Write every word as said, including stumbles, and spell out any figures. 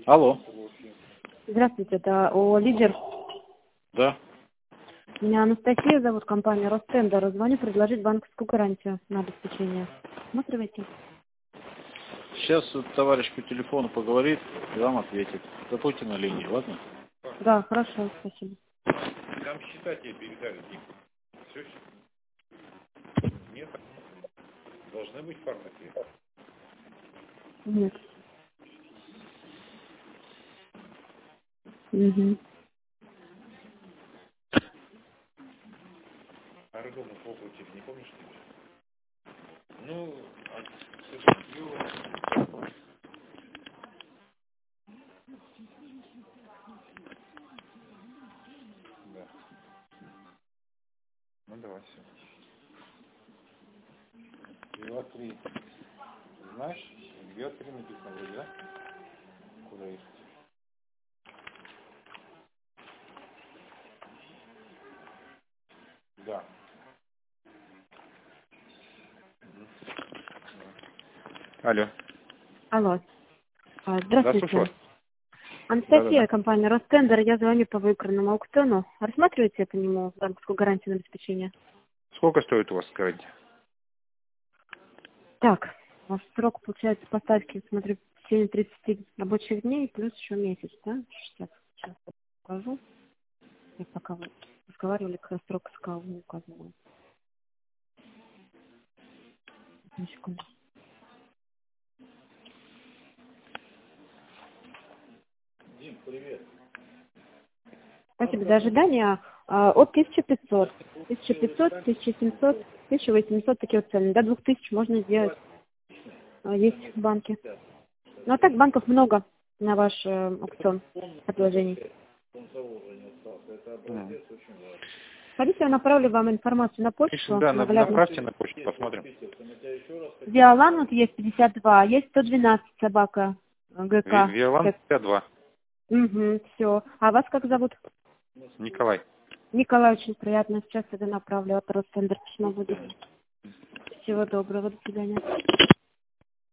Алло. Здравствуйте, это ООО «Лидер». Да. Меня Анастасия зовут, компания «Ростендер». Звоню предложить банковскую гарантию на обеспечение. Смотрите. Сейчас товарищ по телефону поговорит и вам ответит. Побудьте на линии, ладно? Да, хорошо, спасибо. Там счета тебе передали, Дим. Все? Нет? Должны быть фармаки? Нет. Угу. А роддому попутив, не помнишь ты? Ну, а, слушай, Юра... Да. Ну, давай, все. Два, три. Знаешь, две, три написано вроде, да? Куда ехать? Да. Алло. Алло. А, Да, Здравствуйте. слушаю вас. Анастасия, Да-да-да. компания «Ростендер». Я звоню по выигранному аукциону. Рассматриваете по нему банковскую гарантию на обеспечение? Сколько стоит у вас гарантия? Так, у вас срок, получается, поставки, смотрю, в течение тридцати рабочих дней, плюс еще месяц, да? шестьдесят. Сейчас покажу. Я пока вы разговаривали, как раз срок сказал, не указывал. Одну секунду. Дим, привет. Спасибо за ожидание. А, От тысячи пятисот. тысяча пятьсот, тысяча семьсот, тысяча восемьсот, такие вот цены. До двух тысяч можно сделать. А, Есть в банке. Ну а так банков много на ваш э, аукцион предложений. Мгм. Хотите, я направлю вам информацию на Пишем, почту да, на- наглядно. направьте на почту, посмотрим. Виолан вот есть пятьдесят два, есть сто двенадцать собака э, ГК. Виолан пятьдесят два. Угу, все. А вас как зовут? Николай. Николай, очень приятно. Сейчас это направлю. От Ростендер письмо будет. Всего доброго. До свидания.